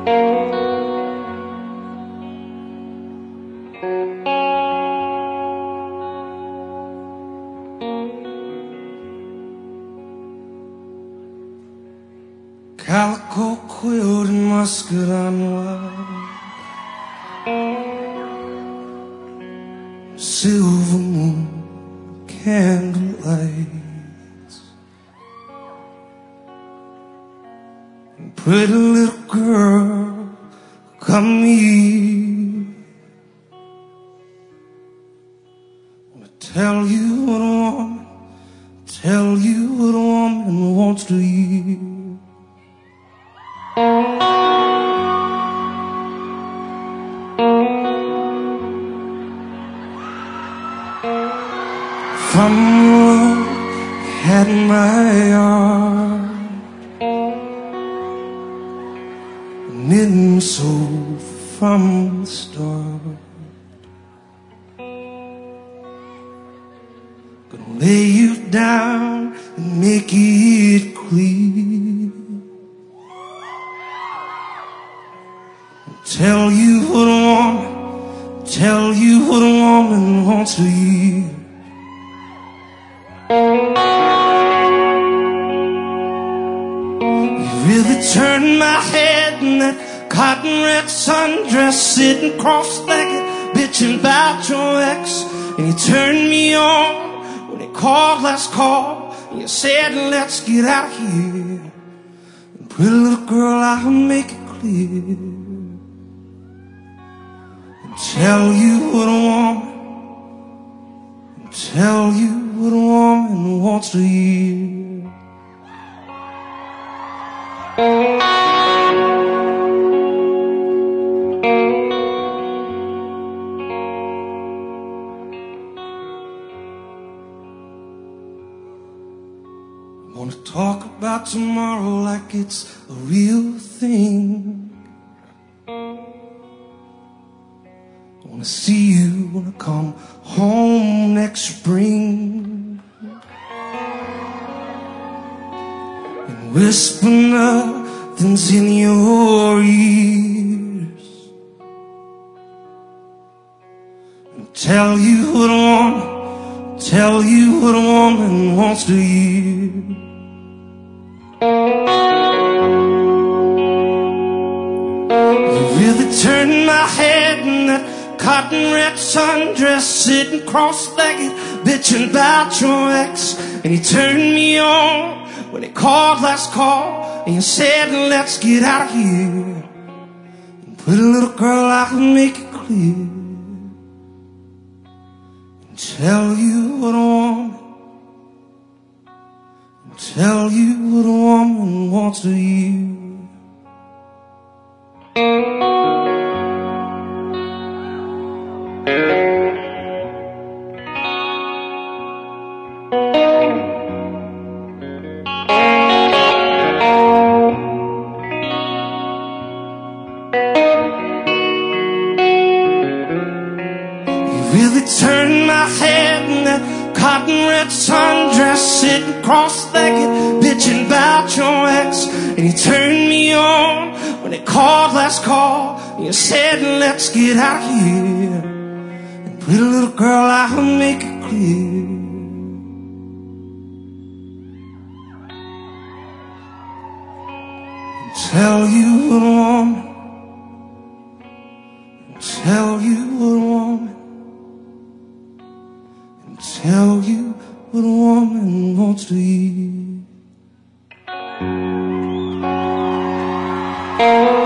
Calico quilt and muscadine wine, silver moon, candlelights, and pretty little girl, come here. I wanna tell you what a woman, tell you what a woman wants to hear. From the road at my yard, knitting so from the start, gonna lay you down and make it clear. Tell you what a woman, tell you what a woman wants to hear. You really turned my head in that cotton red sundress, sitting cross-legged, bitching about your ex. And you turned me on when he called last call, and you said, let's get out of here. And pretty little girl, I'll make it clear. Tell you what a woman, tell you what a woman wants to hear. I wanna talk about tomorrow like it's a real thing. I wanna see you when I come home next spring, and whisper nothing's in your ears, and tell you what a woman, tell you what a woman wants to hear. You really turned my head in that cotton red sundress, sitting cross-legged, bitching about your ex. And you turned me on when he called last call, and you said, let's get out of here. And pretty little girl, I can make it clear, and tell you what a woman, and tell you what a woman wants to hear. Really turned my head in that cotton red sundress, sitting cross-legged, bitching about your ex. And you turned me on when they called last call, and you said, let's get out of here. And pretty little girl, I'll make it clear. And tell you what a woman, and tell you what a woman, tell you what a woman wants to hear.